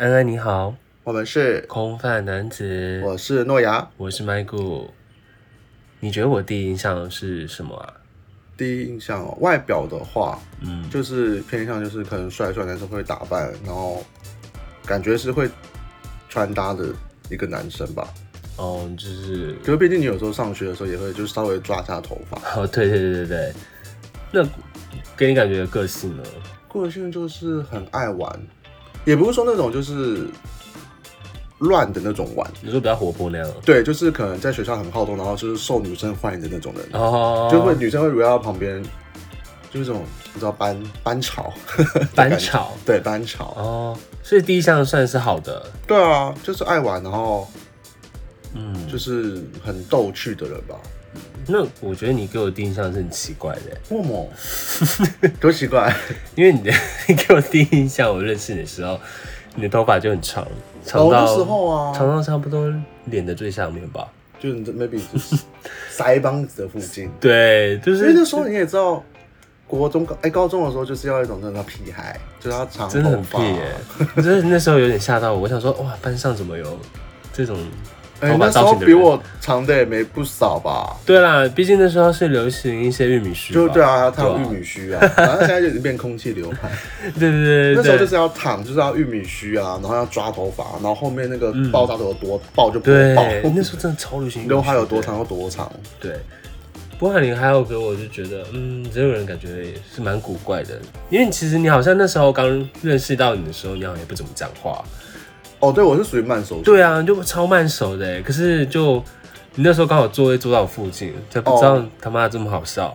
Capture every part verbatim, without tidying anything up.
安安你好， 我们是空泛男子， 我是诺亚， 我是麦固。你觉得我第一印象是什么啊？ 第一印象哦，外表的话，嗯，就是偏向就是可能帅帅男生会打扮，然后感觉是会穿搭的一个男生吧。 哦，就是， 可是毕竟你有时候上学的时候也会就是稍微抓一下头发。 哦，对对对对对，那给你感觉的个性呢？ 个性就是很爱玩，也不是说那种就是乱的那种玩。 你说比较活泼那样？ 对，就是可能在学校很好动，然后就是受女生欢迎的那种人。 哦， 就会女生会围绕旁边，就是这种你知道班班潮， 班潮， 对班潮。 哦，所以第一项算是好的。 对啊，就是爱玩，然后嗯，就是很逗趣的人吧。 那我觉得你给我第一印象是很奇怪的。 为什么？多奇怪？ 因为你的你给我第一印象，我认识你的时候，你的头发就很长，长到、 哦、那时候啊， 长到差不多脸的最上面吧， 就是 maybe 就是腮帮子的附近。 对，就是因为那时候你也知道，国中高哎、欸、高中的时候就是要一种真的屁孩，就是要长头发， 真的很屁耶！真的那时候有点吓到我，我想说哇，班上怎么有这种？ 哎、欸，那时候比我长的也没不少吧？ 对啦，毕竟那时候是流行一些玉米须， 就对啊，烫玉米须啊，然后现在就已经变空气刘海。 对对 对, 对， 那时候就是要烫，就是要玉米须啊，然后要抓头发，然后后面那个爆炸头有多爆就多爆。 对，那时候真的超流行， 刘海有多长有多长。 对，不过你还有给我就觉得，嗯，这个人感觉也是蛮古怪的，因为其实你好像那时候刚认识到你的时候，你好像也不怎么讲话。 哦，对，我是属于慢熟型。 对啊，就超慢熟的，可是就你那时候刚好座位坐到我附近，才不知道他妈这么好笑。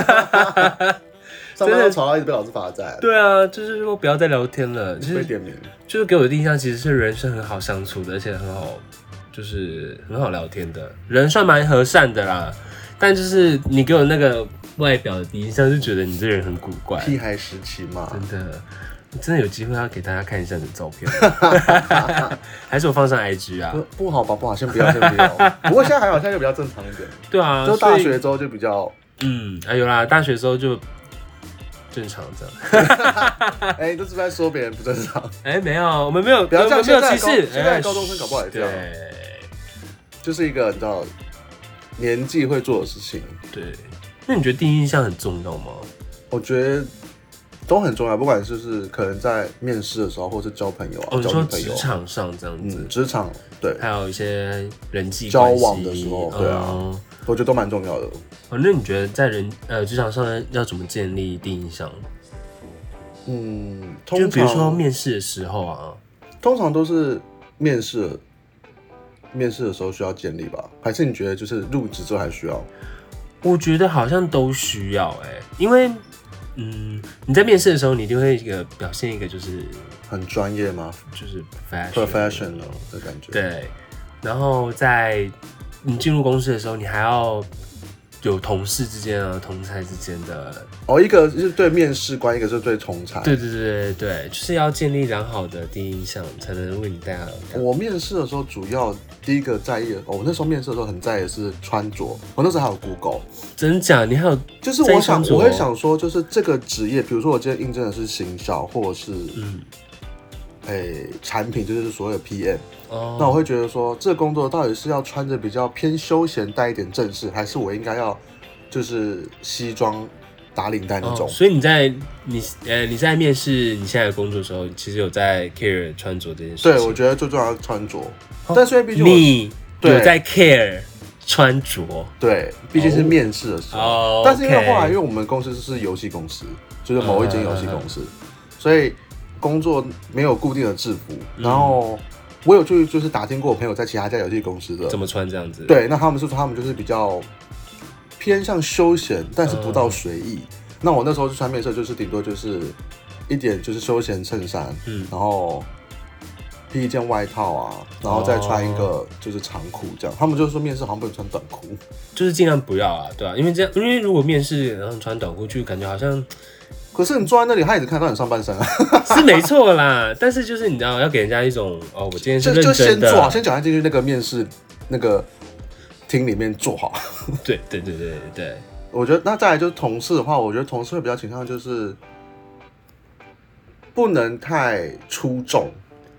上班都吵到一直被老师罚站。 对啊，就是说不要再聊天了，就是被点名， 就是给我的印象其实是人是很好相处的，而且很好，就是很好聊天的，人算蛮和善的啦。但就是你给我那个外表的第一印象，就觉得你这人很古怪。 屁孩时期嘛， 真的。真的有机会要给大家看一下你的照片，还是我放上 I G 啊？ 不, 不好吧，不好，先不要，先不要。不过现在还好，现在就比较正常一点。 对啊， 就大学之后就比较， 嗯，哎、啊、有啦，大学之后就正常这样。 哎、欸，你都是在说别人不正常？ 哎、欸，没有，我们没有， 不要这样， 没有歧视。 现在高中生搞不好也这样。对，就是一个你知道年纪会做的事情。 对，那你觉得第一印象很重要吗？ 我觉得。都很重要，不管是是可能在面试的时候，或是交朋友啊， 哦、 交女朋友， 职场上这样子， 职、嗯、场对， 还有一些人际交往的时候，对啊，嗯、我觉得都蛮重要的。 哦，那你觉得在人呃职场上要怎么建立第一印象？ 嗯， 就比如说面试的时候啊， 通常都是面试，面试的时候需要建立吧？还是你觉得就是入职之后还需要？ 我觉得好像都需要哎、欸，因为。嗯，你在面试的时候，你一定会一个表现一个就是很专业吗？ 就是 professional, professional 的感觉。 对，然后在你进入公司的时候，你还要有同事之间啊、同才之间的。 哦，一个是对面试官，一个是对同才。 对对对对对，就是要建立良好的第一印象，才能为你带来。 我面试的时候，主要第一个在意的，哦，我那时候面试的时候很在意的是穿着。我那时候还有 Google。 真假？你还有？ 就是我想，我会想说，就是这个职业，比如说我今天应征的是行销，或者是嗯，哎、欸，产品，就是所谓的 P M。哦。那我会觉得说，这个工作到底是要穿着比较偏休闲，带一点正式，还是我应该要就是西装打领带那种？哦、 所以你在你呃你在面试你现在的工作的时候，其实有在 care 穿着这件事情。 对，我觉得最重要的穿着。哦、但是毕竟你有在 care。穿着对，毕竟是面试的时候。 哦、 但是因为后来，因为我们公司是游戏公司，就是某一间游戏公司，嗯、所以工作没有固定的制服。嗯、然后我有去就是打听过我朋友在其他家游戏公司的怎么穿这样子。 对，那他们是说他们就是比较偏向休闲，但是不到随意。嗯、那我那时候去穿面试就是顶多就是一点就是休闲衬衫，嗯，然后。披一件外套啊，然后再穿一个就是长裤这样。哦、他们就说面试好像不能穿短裤， 就是尽量不要啊，对啊，因为这样，因为如果面试然后穿短裤，就感觉好像。 可是你坐在那里，他也只看到你上半身啊。 是没错啦，但是就是你知道，要给人家一种哦，我今天是认真的。 就先坐好，先脚进去那个面试那个厅里面坐好。 对对对对对。 我觉得那再来就是同事的话，我觉得同事会比较倾向就是不能太出众。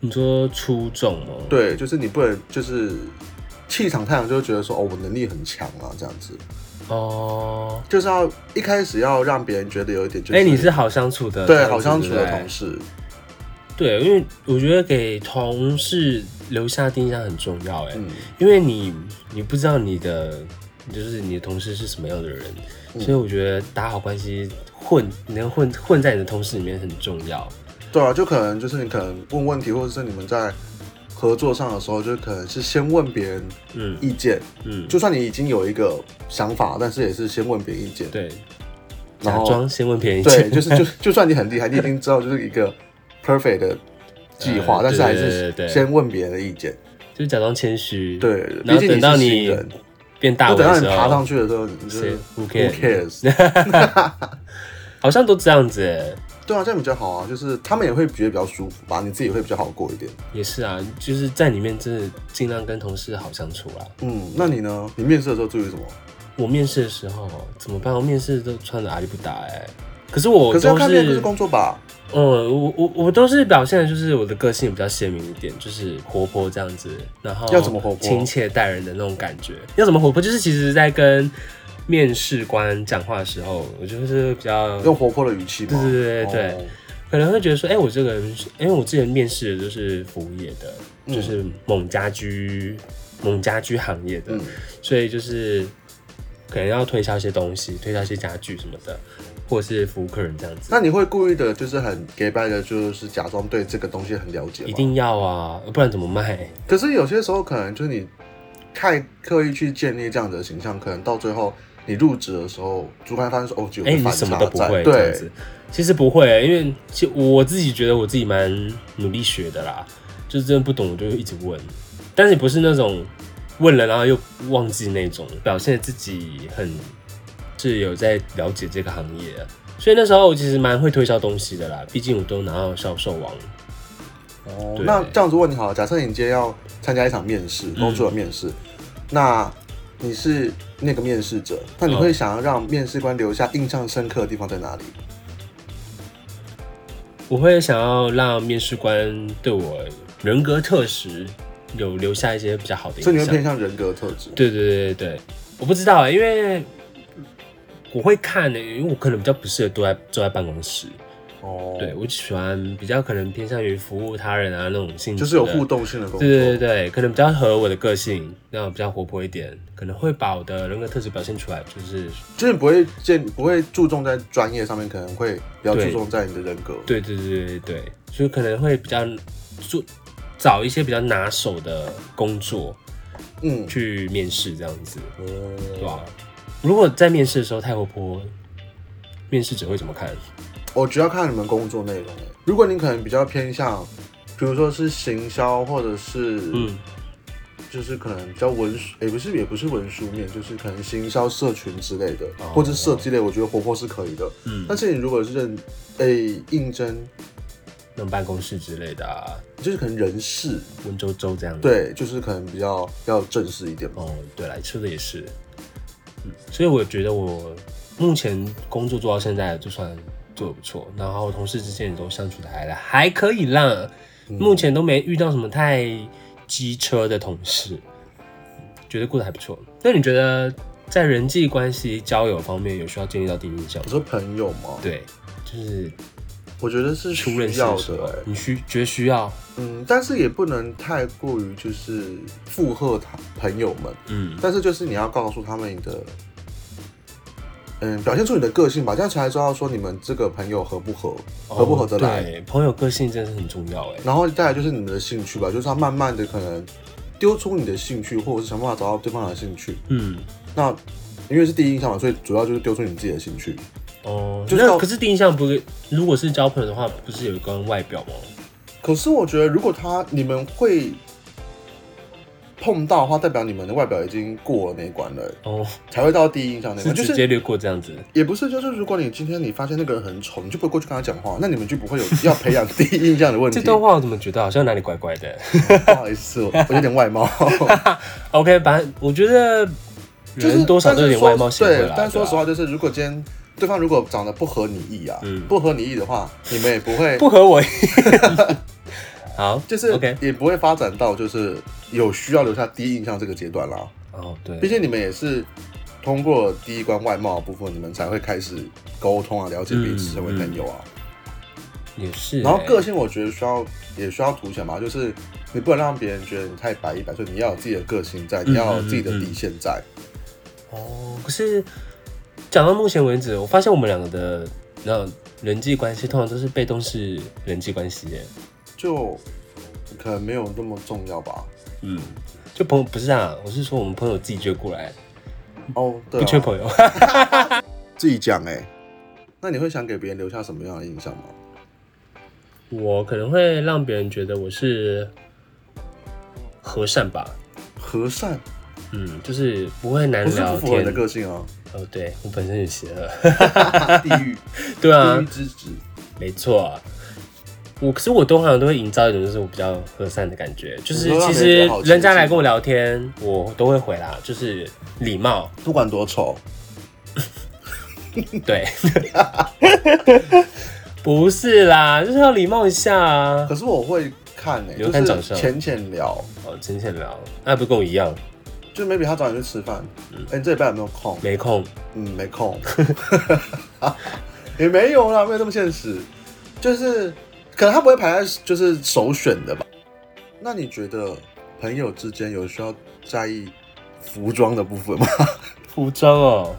你说出众哦？ 对，就是你不能就是气场太阳就会觉得说哦我能力很强啊这样子。哦，就是要一开始要让别人觉得有一点就是， 哎、欸，你是好相处的， 对，好相处的同事。 对，因为我觉得给同事留下第一印象很重要，哎、嗯，因为你你不知道你的就是你的同事是什么样的人，嗯、所以我觉得打好关系，混能混混在你的同事里面很重要。 对啊，就可能就是你可能问问题，或者是你们在合作上的时候，就可能是先问别人意见，嗯，嗯就算你已经有一个想法，但是也是先问别人意见， 对，假装先问别人意见， 对，就是就就算你很厉害，你已经知道就是一个 perfect 的计划、呃，但是还是先问别人的意见， 就是假装谦虚， 对， 然后等到你变大， 就等到你爬上去的时候，你就 who cares， 好像都这样子哎。 对啊，这样比较好啊，就是他们也会觉得比较舒服吧，你自己会比较好过一点。 也是啊，就是在里面真的尽量跟同事好相处啦。 嗯，那你呢？你面试的时候注意什么？ 我面试的时候怎么办？我面试都穿着阿里不达哎、欸，可是我可是要看面试工作吧。 嗯，我我我都是表现的就是我的个性比较鲜明一点，就是活泼这样子，然后要怎么活泼？ 亲切待人的那种感觉。要怎么活泼？就是其实在跟面试官讲话的时候，我就是比较用活泼的语气嘛。 对对对对、哦，可能会觉得说，哎、欸，我这个人，因为我之前面试的就是服务业的，嗯、就是猛家居、猛家居行业的、嗯，所以就是可能要推销一些东西，推销一些家具什么的，或者是服务客人这样子。 那你会故意的，就是很 gay bye 的，就是假装对这个东西很了解吗？ 一定要啊，不然怎么卖？ 可是有些时候可能就是你太刻意去建立这样的形象，可能到最后。你入职的时候，主管发现说：“哦，就有个反差在。”哎、欸，你什么都不会这样子。其实不会、欸，因为其实我自己觉得我自己蛮努力学的啦，就是真的不懂我就一直问，但是也不是那种问了然后又忘记那种，表现自己很是有在了解这个行业、啊，所以那时候我其实蛮会推销东西的啦，毕竟我都拿到销售王。 哦，那这样子问你好了，假设你今天要参加一场面试，工作的面试、嗯，那你是那个面试者，那你会想要让面试官留下印象深刻的地方在哪里？ 我会想要让面试官对我人格特质有留下一些比较好的印象。 所以你会偏向人格特质？ 对对对对，我不知道、欸，因为我会看的、欸，因为我可能比较不适合坐在坐在办公室。哦，对，我喜欢比较可能偏向于服务他人啊那种性质， 就是有互动性的工作。 对对对，可能比较合我的个性，那种比较活泼一点，可能会把我的人格特质表现出来，就是就是不会见不会注重在专业上面，可能会比较注重在你的人格。 对对对对对，所以可能会比较做找一些比较拿手的工作，嗯，去面试这样子，嗯，对吧？如果在面试的时候太活泼，面试者会怎么看？ 我主要看你们工作内容。如果你可能比较偏向，比如说是行销，或者是，嗯，就是可能比较文书，也、欸、不是也不是文书面，就是可能行销社群之类的，哦、或者设计类，我觉得活泼是可以的。嗯，但是你如果是认，哎、欸，应征那种办公室之类的、啊， 就是可能人事文绉绉这样子。 对，就是可能比较比较正式一点嘛。 哦，对啦，说的也是。嗯，所以我觉得我目前工作做到现在就算做得不错，然后同事之间也都相处的还还可以啦、嗯，目前都没遇到什么太机车的同事，觉得过得还不错。那你觉得在人际关系交友方面有需要建立到第一印象吗？ 你说朋友吗？ 对，就是我觉得是需要的、欸， 你需觉得需要， 嗯，但是也不能太过于就是附和他朋友们，嗯，但是就是你要告诉他们你的。嗯，表现出你的个性吧，这样才知道说你们这个朋友合不合，哦、合不合得来。 对，朋友个性真的是很重要哎。 然后再来就是你们的兴趣吧，就是要慢慢的可能丢出你的兴趣，或者是想办法找到对方的兴趣。嗯，那因为是第一印象嘛，所以主要就是丢出你自己的兴趣。 哦，就是那可是第一印象不是，如果是交朋友的话，不是有关外表吗？ 可是我觉得，如果他你们会碰到的话，代表你们的外表已经过了那一关了，哦，才会到第一印象那关， 是直接略过这样子。 也不是，就是如果你今天你发现那个人很丑，你就不会过去跟他讲话，那你们就不会有要培养第一印象的问题。 这段话我怎么觉得好像哪里怪怪的？ 不好意思，我有点外貌。 OK， 反正我觉得人多少都有点外貌协会啦。 对，但说实话，就是如果今天对方如果长得不合你意啊，嗯、不合你意的话，你们也不会不合我意。 好， 就是 OK， 也不会发展到就是有需要留下第一印象这个阶段啦。 哦，对， 毕竟你们也是通过第一关外貌的部分，你们才会开始沟通啊，了解彼此，成为朋友啊。 嗯、也是、欸。 然后个性我觉得需要也需要凸显嘛，就是你不能让别人觉得你太百依百顺，你要有自己的个性在，你要有自己的底线在。 嗯嗯嗯哦，可是讲到目前为止，我发现我们两个的那人际关系通常都是被动式人际关系耶， 就可能没有那么重要吧。 嗯，就朋友不是啊，我是说我们朋友自己追过来。 哦，对、啊， 不缺朋友。 自己讲哎、欸，那你会想给别人留下什么样的印象吗？ 我可能会让别人觉得我是和善吧。 和善， 嗯，就是不会难聊天。 不是不符合你的个性啊。 哦，对，我本身很邪恶。 地狱， 对啊， 地狱之子， 没错。我可是我通常都会营造一种就是我比较和善的感觉，就是其实人家来跟我聊天，我都会回啦，就是礼貌， 不管多丑。 对，不是啦，就是要礼貌一下啊。 可是我会看诶、欸，就是浅浅聊， 哦，浅浅聊，那不跟我一样？ 就 maybe 他找你去吃饭，哎、嗯欸，你这礼拜有没有空？ 没空， 嗯，没空，也没有啦，没有这么现实，就是可能他不会排在就是首选的吧。那你觉得朋友之间有需要在意服装的部分吗？ 服装哦。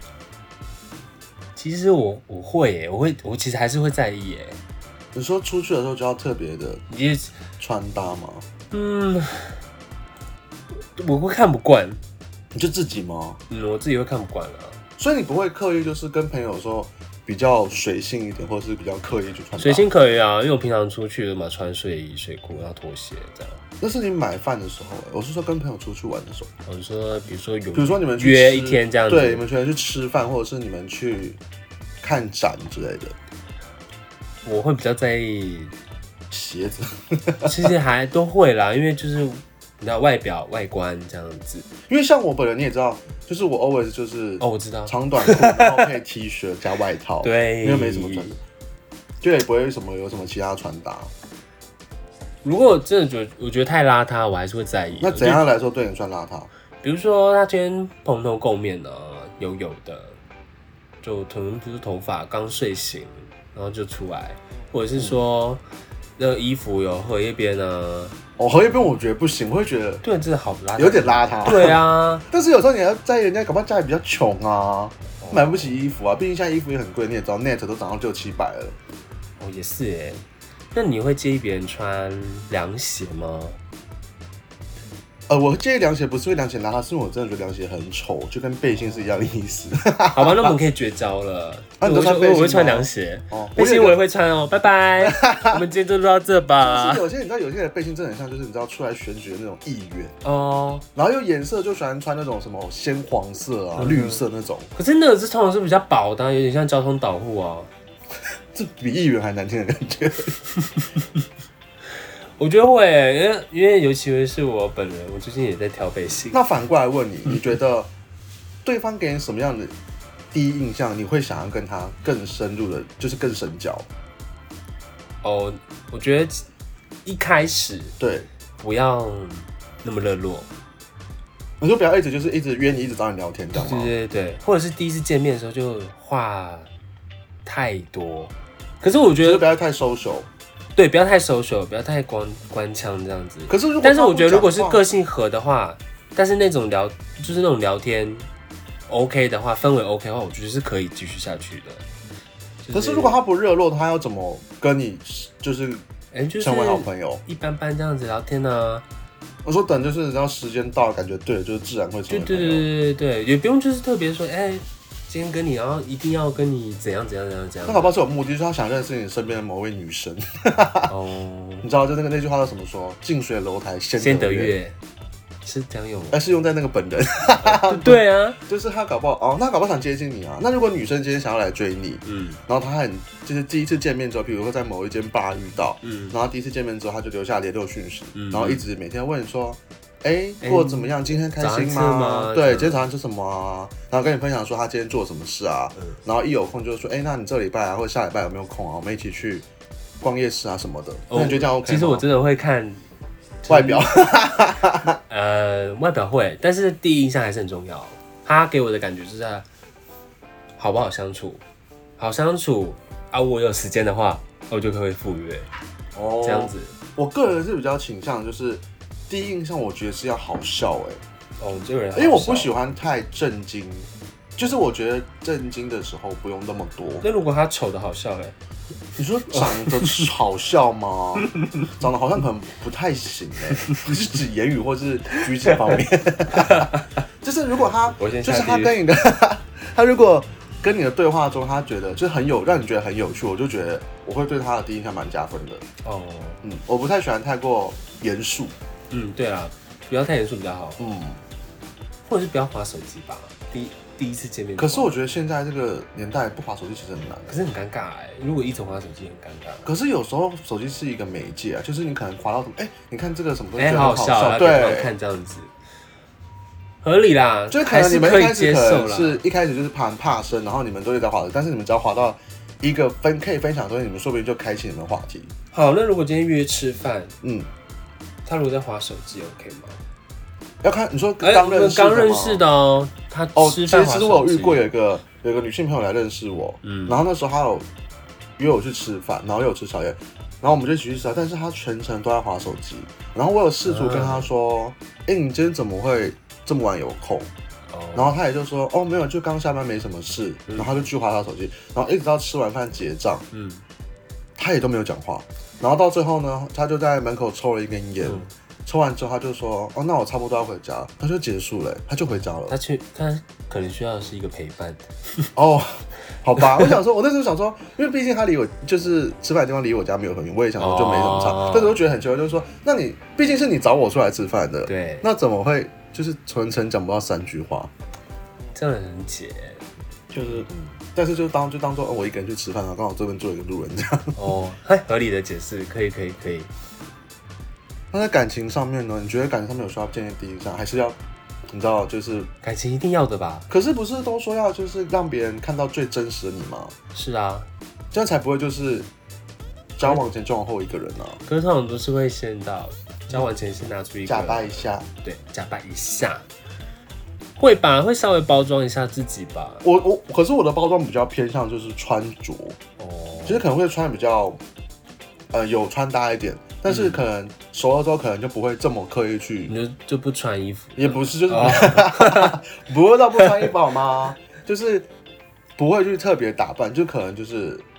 其实我我会耶，我会我其实还是会在意耶。 你说出去的时候就要特别的穿搭吗？ 嗯，我会看不惯。 你就自己吗？ 嗯，我自己会看不惯啊。 所以你不会刻意就是跟朋友说比较水性一点，或者是比较刻意去穿搭？ 水性可以啊，因为我平常出去嘛，穿睡衣、睡裤，然后拖鞋这样。 那是你买饭的时候，我是说跟朋友出去玩的时候。 我是说，比如说有， 比如说你们去约一天这样子， 对，你们全去吃饭，或者是你们去看展之类的。 我会比较在意鞋子， 其实还都会啦，因为就是你知道外表外观这样子。 因为像我本人你也知道，就是我 always 就是哦，我知道长短裤，然后配 T 恤加外套， 对， 因为没什么穿的，就也不会什么有什么其他穿搭。 如果真的觉得我觉得太邋遢，我还是会在意。 那怎样来说对你算邋遢？ 比如说他今天蓬头垢面啊，油油的，就可能不是头发刚睡醒，然后就出来，或者是说、嗯、那个衣服有荷叶边啊。 哦，荷叶边我觉得不行，我会觉得对，真的好邋遢， 有点邋遢。 对啊， 但是有时候你要在意人家，搞不好家里比较穷啊，哦、买不起衣服啊，毕竟现在衣服也很贵，你也知道 ，net 都涨到六七百了。 哦，也是耶。那你会介意别人穿凉鞋吗？ 呃，我介意凉鞋不是因为凉鞋邋遢，是因为我真的觉得凉鞋很丑，就跟背心是一样的意思。 好吧，那我们可以绝交了。 啊，你都穿背心吗？ 我会穿凉鞋， 哦， 背心我也会穿哦。拜拜，我们今天就录到这吧。 就是有些你知道，有些人的背心真的很像，就是你知道出来选举的那种议员哦， 然后又颜色就喜欢穿那种什么鲜黄色啊、嗯、绿色那种。 可是那个是通常是比较薄的、啊，有点像交通导护啊。 这比议员还难听的感觉。 我觉得会，因为因为尤其是我本人，我最近也在挑背心。 那反过来问你，你觉得对方给你什么样的第一印象，你会想要跟他更深入的，就是更深交？ 哦，我觉得一开始对不要那么热络， 你就不要一直就是一直约你，一直找你聊天，这样吗？ 对对对，或者是第一次见面的时候就话太多。可是我觉得不要太 social。 对，不要太 social， 不要太官官腔这样子。 可是如果但是我觉得如果是个性合的话，但是那种聊就是那种聊天 OK 的话，氛围 OK 的话，我觉得是可以继续下去的。就是、 可是如果他不热络，他要怎么跟你就是哎就是成为好朋友？ 一般般这样子聊天呢、啊？ 我说等就是然后时间到了，感觉对了，就是自然会成为朋友。 对对对对对，也不用就是特别说哎。欸今天跟你，然后一定要跟你怎样怎样怎样怎样。 那搞不好是有目的，就是他想认识你身边的某位女生。哦，你知道就那个那句话叫什么说？近水楼台先先得月，是这样用吗？ 哎，是用在那个本人。 呃、对啊， 就是他搞不好哦，那搞不好想接近你啊。那如果女生今天想要来追你，嗯，然后他很就是第一次见面之后，比如说在某一间吧遇到，嗯，然后第一次见面之后他就留下联络讯息，嗯，然后一直每天问说。哎、欸，过得怎么样？今天开心吗？ 吗对，今天早上吃什么啊？然后跟你分享说他今天做什么事啊？嗯、然后一有空就说，哎、欸，那你这礼拜啊，或者下礼拜有没有空啊？我们一起去逛夜市啊什么的，那、哦、你觉得这样 OK 吗？ 其实我真的会看、就是、 外表， 呃，外表会，但是第一印象还是很重要。他给我的感觉就是好不好相处，好相处啊，我有时间的话，我就可以赴约。哦，这样子。 我个人是比较倾向就是第一印象，我觉得是要好笑哎、 欸。哦，这个人好笑， 因为我不喜欢太震惊。就是我觉得震惊的时候不用那么多。 那如果他丑的好笑嘞？ 你说长得好笑吗？长得好像可能不太行哎，你是指言语或是举止方面？就是如果他，就是他跟你的，他如果跟你的对话中，他觉得就很有让你觉得很有趣，我就觉得我会对他的第一印象蛮加分的。哦，嗯，我不太喜欢太过严肃。 嗯，对啊，不要太严肃比较好。嗯，或者是不要滑手机吧。第一。第一次见面， 可是我觉得现在这个年代不滑手机其实很难， 可是很尴尬哎、欸。如果一直滑手机很尴尬。 可是有时候手机是一个媒介啊，就是你可能滑到什么，哎、欸，你看这个什么东西， 哎、欸，好好笑，对，看这样子，合理啦， 就是可能你们一开始可能是一开始就是怕怕生，然后你们都一直在滑的，但是你们只要滑到一个分可以分享的东西，你们说不定就开启你们的话题。 好，那如果今天约吃饭，嗯，他如果在滑手机 ，OK 吗？ 要看你说刚认识的吗？ 刚认识的哦，他吃饭滑手机。 其实我有遇过有一个有一个女性朋友来认识我，嗯，然后那时候她有约我去吃饭，然后又有吃宵夜，然后我们就一起去吃饭，但是她全程都在滑手机。然后我有试图跟她说：“哎、嗯欸，你今天怎么会这么晚有空？”哦、然后她也就说：“哦，没有，就刚下班没什么事。嗯”然后她就继续滑她手机，然后一直到吃完饭结账，嗯，她也都没有讲话。然后到最后呢，她就在门口抽了一根烟。嗯，抽完之后，他就说：“哦，那我差不多要回家。”他就结束了，他就回家了。 他去，他可能需要的是一个陪伴。 哦，好吧，我想说，我那时候想说，因为毕竟他离我就是吃饭的地方离我家没有很远，我也想说就没什么差。哦、但是我觉得很奇怪，就是说，那你毕竟是你找我出来吃饭的， 对， 那怎么会就是全程讲不到三句话？ 这样很解， 就是，嗯，但是就当就当做、哦、我一个人去吃饭，然后刚好这边坐一个路人这样。 哦，嘿，合理的解释，可以，可以，可以。 那在感情上面呢？你觉得感情上面有需要建立第一印象，还是要你知道就是感情一定要的吧？ 可是不是都说要就是让别人看到最真实的你吗？ 是啊， 这样才不会就是交往前交往后一个人啊。 可是通常都是会先到交往前先拿出一个假扮一下， 对，假扮一下，会吧？会稍微包装一下自己吧。 我我可是我的包装比较偏向就是穿着哦，其实可能会穿的比较呃有穿搭一点。但是可能熟了之后，可能就不会这么刻意去， 你就就不穿衣服， 也不是，就是、哦、不会到不穿衣服好吗？就是不会去特别打扮，就可能就是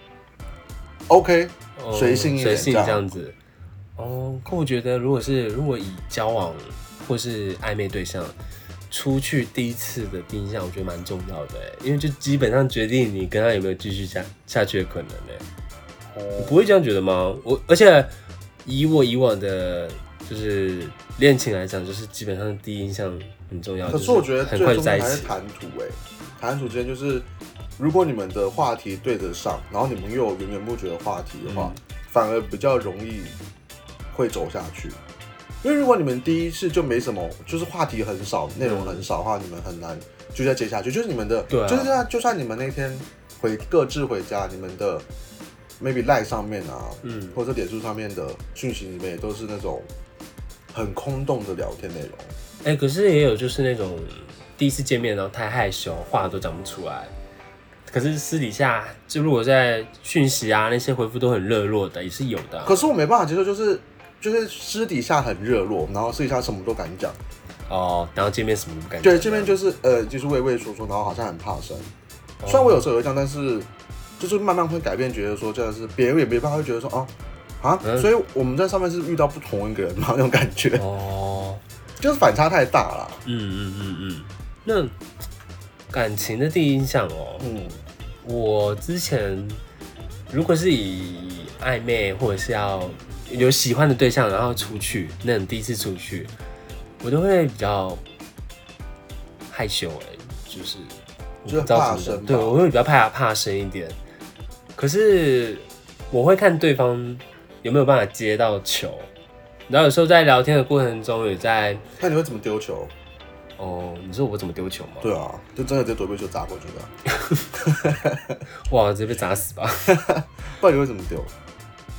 OK 随、哦、性一点， 随性这样子。哦，可我觉得如果是如果以交往或是暧昧对象出去第一次的第一印象，我觉得蛮重要的，因为就基本上决定你跟他有没有继续下下去的可能嘞。哦，你不会这样觉得吗？我而且。以我以往的，就是恋情来讲，就是基本上第一印象很重要。 可是我觉得最重要还是谈吐哎、欸，谈吐之间就是，如果你们的话题对得上，然后你们又有源源不绝的话题的话，嗯、反而比较容易会走下去。因为如果你们第一次就没什么，就是话题很少，内容很少的话，嗯、你们很难就再接下去。就是你们的，对、啊，就是就算就算你们那天回各自回家，你们的。maybe Line 上面啊，嗯，或者脸书上面的讯息里面也都是那种很空洞的聊天内容。 哎、欸，可是也有就是那种第一次见面然后太害羞，话都讲不出来。可是私底下就如果在讯息啊那些回复都很热络的，也是有的、啊。 可是我没办法接受，就是就是私底下很热络，然后私底下什么都敢讲。 哦，然后见面什么都不敢讲。 对，见面就是呃就是畏畏缩缩，然后好像很怕生。哦、虽然我有时候也会这样，但是。就是慢慢会改变，觉得说这样是别人也没办法会觉得说哦啊，嗯、所以我们在上面是遇到不同一个人嘛那种感觉哦，就是反差太大了。 嗯嗯嗯嗯，那感情的第一印象哦，嗯，我之前如果是以暧昧或者是要有喜欢的对象，然后出去那种第一次出去，我都会比较害羞哎、欸，就是就是怕生， 对，我会比较怕怕生一点。可是我会看对方有没有办法接到球，然后有时候在聊天的过程中也在。 那你会怎么丢球？ 哦，你说我怎么丢球吗？ 对啊，就真的直接躲避球砸过去的。 哇，直接被砸死吧！ 不然你会怎么丢？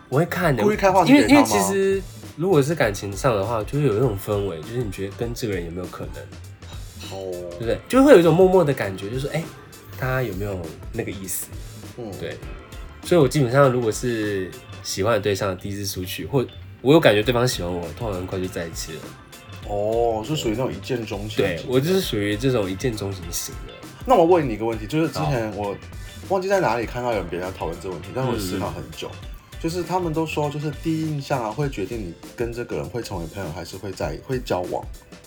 我会看的， 故意开话题因为因为给他吗其实如果是感情上的话，就会有一种氛围，就是你觉得跟这个人有没有可能， 哦， 对不对？就会有一种默默的感觉，就是哎、欸，他有没有那个意思？ 嗯， 对。所以我基本上如果是喜欢的对象第一次出去，或我有感觉对方喜欢我，通常很快就在一起了。 哦，是属于那种一见钟情。 对，我就是属于这种一见钟情型的。 那我问你一个问题，就是之前我忘记在哪里看到有别人讨论这个问题，但是我思考很久。嗯，就是他们都说，就是第一印象啊，会决定你跟这个人会成为朋友，还是会在会交往。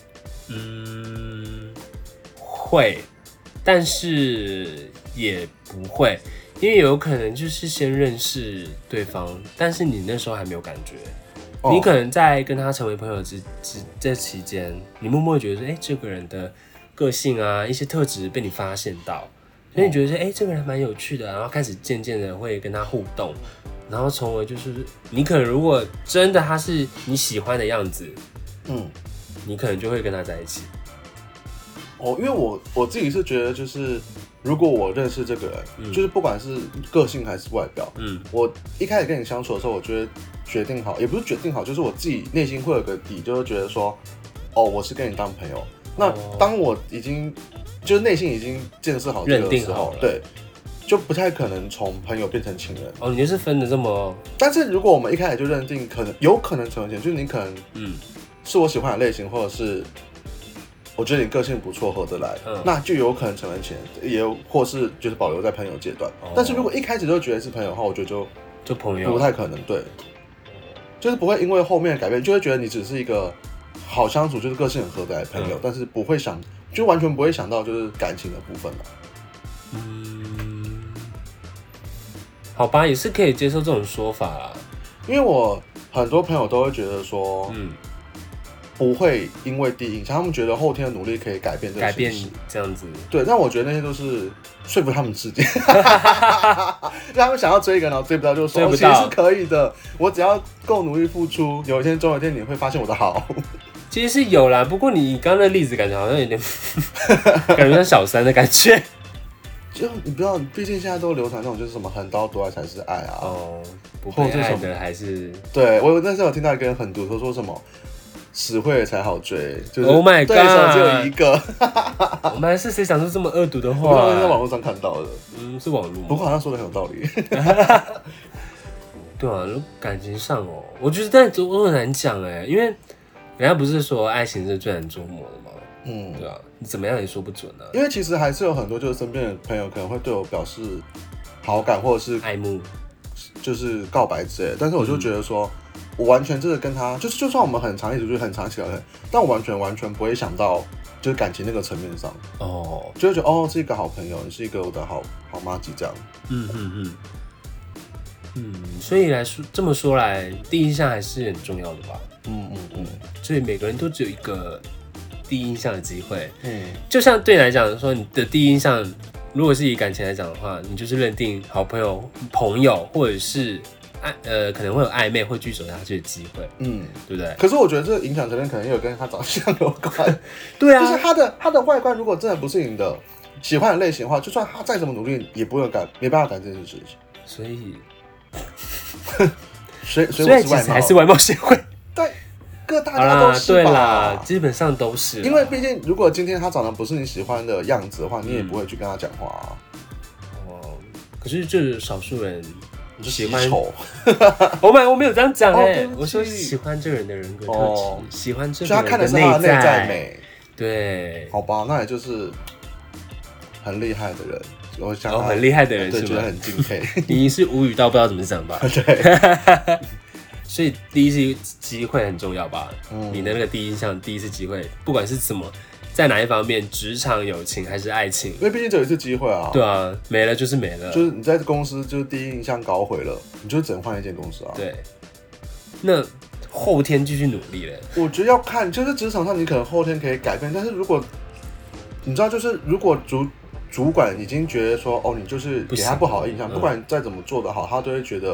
嗯，会，但是也不会，因为有可能就是先认识对方，但是你那时候还没有感觉。哦，你可能在跟他成为朋友之之这期间，你默默觉得说，哎、欸，这个人的个性啊，一些特质被你发现到，所以你觉得说，哎、欸，这个人蛮有趣的，然后开始渐渐的会跟他互动。然后从而就是你可能如果真的他是你喜欢的样子，嗯，你可能就会跟他在一起。 哦，因为我我自己是觉得，就是如果我认识这个人，嗯，就是不管是个性还是外表，嗯，我一开始跟你相处的时候，我觉得决定好，也不是决定好，就是我自己内心会有个底，就是觉得说，哦，我是跟你当朋友。那当我已经就是内心已经建设好这个的时候，对。就不太可能从朋友变成情人哦，你就是分的这么。 但是如果我们一开始就认定可能有可能成为情人，就是你可能嗯是我喜欢的类型，或者是我觉得你个性不错合得来，嗯，那就有可能成为情人，也有或是就是保留在朋友阶段。哦，但是如果一开始就觉得是朋友的话，我觉得就就朋友不太可能，对，就是不会因为后面的改变，就会觉得你只是一个好相处，就是个性很合得来的朋友，嗯，但是不会想，就完全不会想到就是感情的部分了。 嗯。好吧，也是可以接受这种说法啦。 因为我很多朋友都会觉得说，嗯，不会因为第一印象，他们觉得后天的努力可以改变这个改变这样子。 对，但我觉得那些都是说服他们自己，就他们想要追一个，然后追不到，就说追不到，哦，其实是可以的，我只要够努力付出，有一天终有一天你会发现我的好。 其实是有啦，不过你刚刚的例子感觉好像有点感觉像小三的感觉。 就你不知道，毕竟现在都流传那种就是什么横刀夺爱才是爱啊， 哦，不被爱的还是对我那时候有听到一个人很毒，说说什么死会了才好追，就是 Oh my God， 对手只有一个。 我们是谁想出这么恶毒的话？ 我在网络上看到的， 嗯，是网络， 不过好像说的很有道理。 对啊，感情上哦，我觉得但我很难讲哎，因为人家不是说爱情是最难捉摸的吗？嗯，对啊，你怎么样也说不准啊。 因为其实还是有很多就是身边的朋友可能会对我表示好感或者是爱慕， 就是告白之类的，但是我就觉得说，嗯，我完全真的跟他，就是就算我们很长一起就很长一起聊天，但我完全完全不会想到就是感情那个层面上哦，就会觉得哦是一个好朋友，你是一个我的好好麻吉这样。嗯嗯嗯嗯，所以来说这么说来，第一印象还是很重要的吧。嗯嗯嗯，所以每个人都只有一个第一印象的机会，嗯，就像对你来讲说，你的第一印象，如果是以感情来讲的话，你就是认定好朋友、朋友，或者是暧呃可能会有暧昧会继续走下去的机会，嗯，对不对？ 可是我觉得这个影响层面可能也有跟他长相有关， 对啊， 就是他的他的外观如果真的不是你的喜欢的类型的话，就算他再怎么努力，也不会改，没办法改这件事情。 所以， 所以所以我是外貌，还是外貌协会？ 对。各大家都是吧， 对啦，基本上都是。 因为毕竟，如果今天他长得不是你喜欢的样子的话，你也不会去跟他讲话啊。 哦，可是就是少数人喜欢丑。 我没我没有这样讲哎，我说喜欢这个人的人格特质，喜欢这个人的内在美。对， 好吧，那也就是很厉害的人。我想哦，很厉害的人是觉得很敬佩。 你是无语到不知道怎么讲吧？对。所以第一次机会很重要吧？嗯，你的那个第一印象、第一次机会，不管是什么，在哪一方面，职场、友情还是爱情， 因为毕竟只有一次机会啊。 对啊，没了就是没了。 就是你在公司就是第一印象搞毁了，你就只能换一间公司啊。 对，那后天继续努力了。 我觉得要看，就是职场上你可能后天可以改变，但是如果你知道，就是如果主主管已经觉得说，哦，你就是给他不好的印象，不管你再怎么做得好，他都会觉得。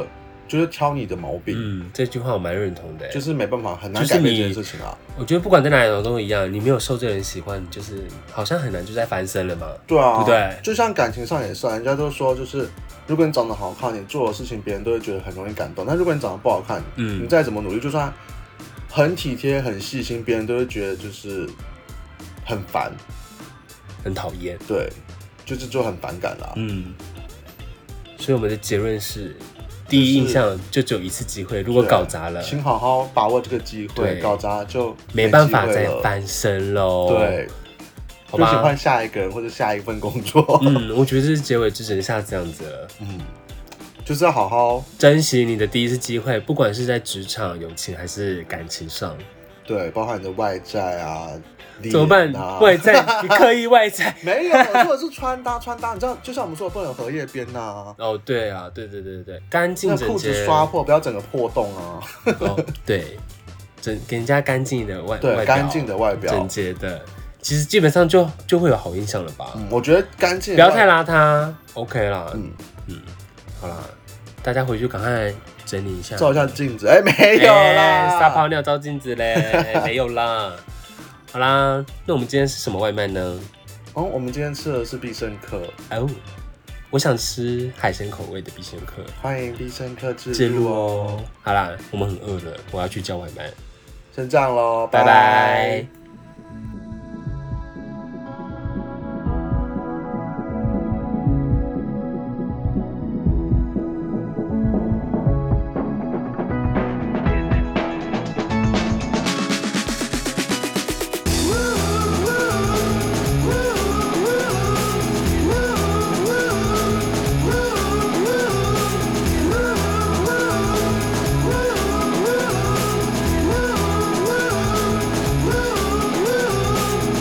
就是挑你的毛病。 嗯，这句话我蛮认同的， 就是没办法，很难改变这件事情啊。 我觉得不管在哪里都一样，你没有受这人喜欢，就是好像很难就再翻身了嘛。 对啊， 对不对？ 就像感情上也是，人家都说就是，如果你长得好看，你做的事情别人都会觉得很容易感动。但如果你长得不好看，嗯，你再怎么努力，就算很体贴、很细心，别人都会觉得就是很烦、 很讨厌。 对，就是就很反感啦。 嗯，所以我们的结论是。第一印象就只有一次机会，如果搞砸了， 请好好把握这个机会，搞砸就没办法再翻身喽。 对，好吧，就请换下一个人或者下一份工作。 嗯，我觉得这结尾就只能像这样子了。 嗯，就是要好好珍惜你的第一次机会，不管是在职场、友情还是感情上。 对，包含你的外在啊。 怎么办？外在，你刻意外在没有，或者是穿搭，穿搭，你知道，就像我们说的，不能有荷叶边呐。 哦，对啊，对对对对，干净整洁。 那裤子刷破，不要整个破洞啊。 哦，对，整给人家干净的外， 对，干净的外表， 整洁的，其实基本上就就会有好印象了吧？ 嗯，我觉得干净， 不要太邋遢 ，OK 啦。嗯嗯，好啦，大家回去赶快整理一下， 照一下镜子。哎、欸，没有啦， 撒泡尿照镜子嘞，没有啦。好啦，那我们今天是什么外卖呢？ 哦，我们今天吃的是必胜客。 哦，我想吃海鲜口味的必胜客。 欢迎必胜客置入哦。 好啦，我们很饿了，我要去叫外卖。 先这样咯， 拜拜。